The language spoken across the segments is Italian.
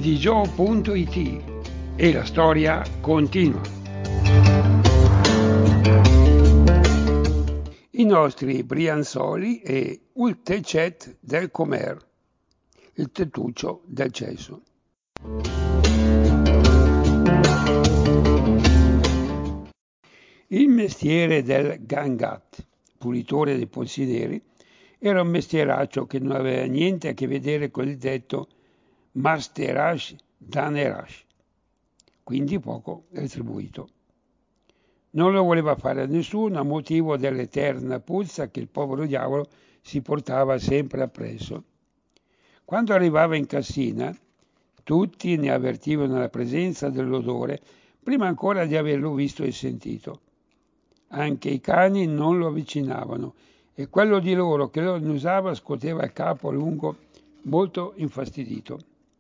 TVJoe.it e la storia continua. I nostri Brianzoli e il Tecet del Comer, il tettuccio del cesso. Il mestiere del gangat, pulitore dei polsi neri, era un mestieraccio che non aveva niente a che vedere con il detto Masterash Danerash, quindi poco retribuito. Non lo voleva fare a nessuno a motivo dell'eterna puzza che il povero diavolo si portava sempre appresso. Quando arrivava in cassina, tutti ne avvertivano la presenza dell'odore prima ancora di averlo visto e sentito. Anche i cani non lo avvicinavano e quello di loro che lo annusava scoteva il capo a lungo, molto infastidito.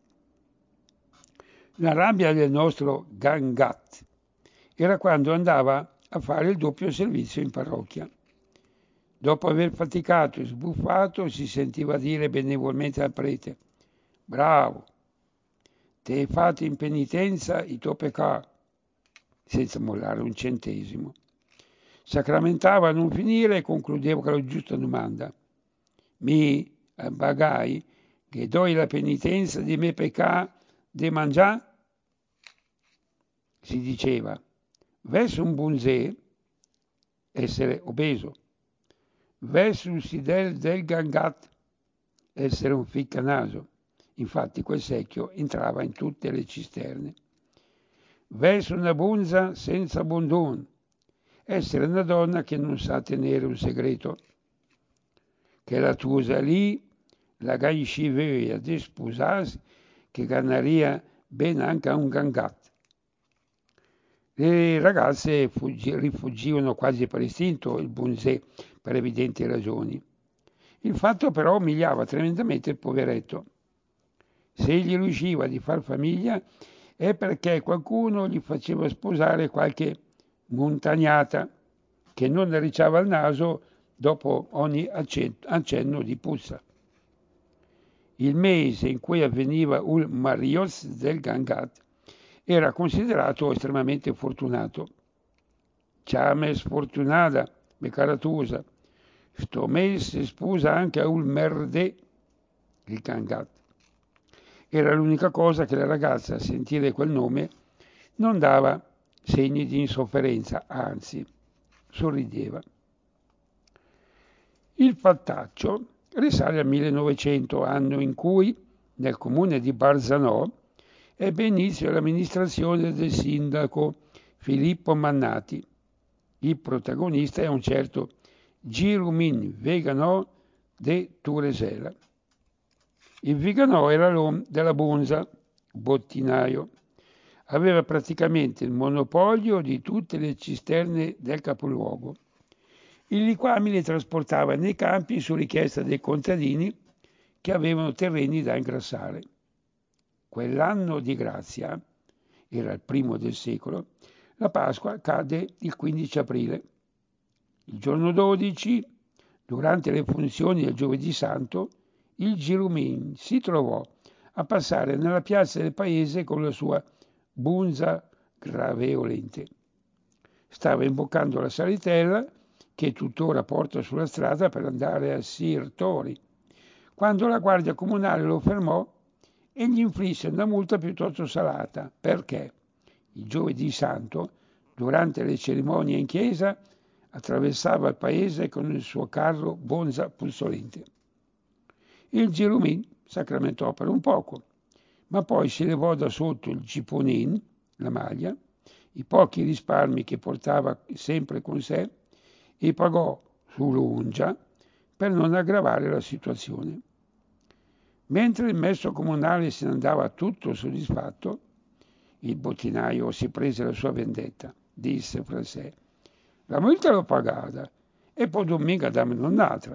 La rabbia del nostro gangat era quando andava a fare il doppio servizio in parrocchia. Dopo aver faticato e sbuffato, si sentiva dire benevolmente al prete: «Bravo, te hai fatto in penitenza i tuoi peccati», senza mollare un centesimo. Sacramentava a non finire e concludeva con la giusta domanda: «Mi bagai che doi la penitenza di me peccati de mangià?» Si diceva: verso un bunzè, essere obeso; verso il sidel del gangat, essere un ficcanaso. Infatti quel secchio entrava in tutte le cisterne. Verso una bunza senza bondon, essere una donna che non sa tenere un segreto. Che la tusa lì, la gaiscivea di sposarsi, che gannaria ben anche a un gangat. Le ragazze rifuggivano quasi per istinto il bunzè per evidenti ragioni. Il fatto però umiliava tremendamente il poveretto. Se gli riusciva di far famiglia è perché qualcuno gli faceva sposare qualche montagnata che non ne ricciava il naso dopo ogni accenno di puzza. Il mese in cui avveniva il Marios del Gangat era considerato estremamente fortunato. Ciame sfortunata, me caratusa, sto mese si sposa anche a un merdè, il Gangat. Era l'unica cosa che la ragazza, a sentire quel nome, non dava segni di insofferenza, anzi, sorrideva. Il fattaccio risale al 1900, anno in cui, nel comune di Barzanò, ebbe inizio l'amministrazione del sindaco Filippo Mannati. Il protagonista è un certo Girumin Veganò de Turesela. Il Viganò era l'uomo della Bonza, bottinaio. Aveva praticamente il monopolio di tutte le cisterne del capoluogo. I liquami li trasportava nei campi su richiesta dei contadini che avevano terreni da ingrassare. Quell'anno di grazia, era il primo del secolo, la Pasqua cadde il 15 aprile. Il giorno 12, durante le funzioni del Giovedì Santo, il Girumin si trovò a passare nella piazza del paese con la sua bunza graveolente. Stava imboccando la salitella che tuttora porta sulla strada per andare a Sirtori, quando la guardia comunale lo fermò e gli inflisse una multa piuttosto salata, perché il Giovedì Santo, durante le cerimonie in chiesa, attraversava il paese con il suo carro bonza puzzolente. Il Girumin sacramentò per un poco, ma poi si levò da sotto il giponin, la maglia, i pochi risparmi che portava sempre con sé, e pagò sull'ungia per non aggravare la situazione. Mentre il messo comunale se ne andava tutto soddisfatto, il bottinaio si prese la sua vendetta, disse fra sé: «La multa l'ho pagata e poi domenica dammene un'altra».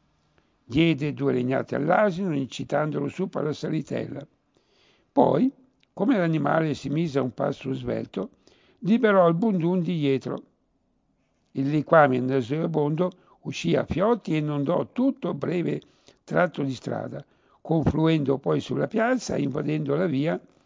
Diede 2 legnate all'asino incitandolo su per la salitella. Poi, come l'animale si mise a un passo svelto, liberò il bundun di dietro. Il liquame nauseabondo uscì a fiotti e inondò tutto breve tratto di strada, confluendo poi sulla piazza e invadendo la via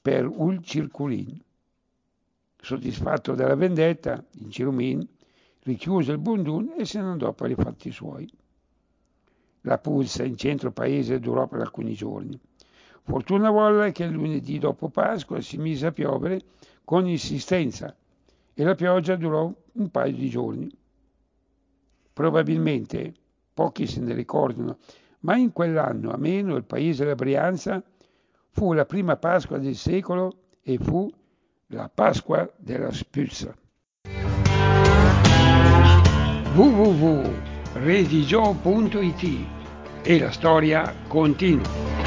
per ul circulin. Soddisfatto della vendetta, il Cirumin richiuse il bundun e se ne andò per i fatti suoi. La pulsa in centro paese durò per alcuni giorni. Fortuna volle che il lunedì dopo Pasqua si mise a piovere con insistenza e la pioggia durò un paio di giorni. Probabilmente, pochi se ne ricordano, ma in quell'anno, a meno il paese della Brianza, fu la prima Pasqua del secolo e fu la Pasqua della Spuzza. www.redigio.it e la storia continua.